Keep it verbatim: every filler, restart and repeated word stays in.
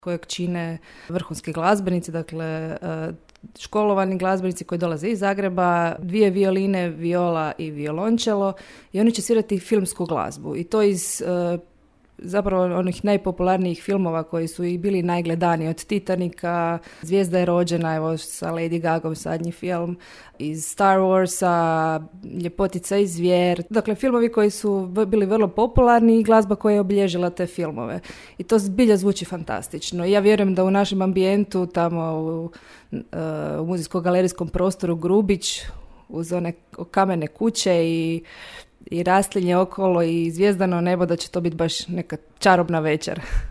kojeg čine vrhunski glazbenici, dakle školovani glazbenici koji dolaze iz Zagreba, dvije violine, viola i violončelo i oni će svirati filmsku glazbu i to iz zapravo onih najpopularnijih filmova koji su i bili najgledaniji, od Titanika, Zvijezda je rođena, evo sa Lady Gagom zadnji film, iz Star Warsa, Ljepotica i zvijer. Dakle, filmovi koji su bili vrlo popularni i glazba koja je obilježila te filmove. I to zbilja zvuči fantastično. Ja vjerujem da u našem ambijentu, tamo u, u muzejsko-galerijskom prostoru Grubić, uz one kamene kuće i i raslinje okolo i zvijezdano nebo, da će to biti baš neka čarobna večer.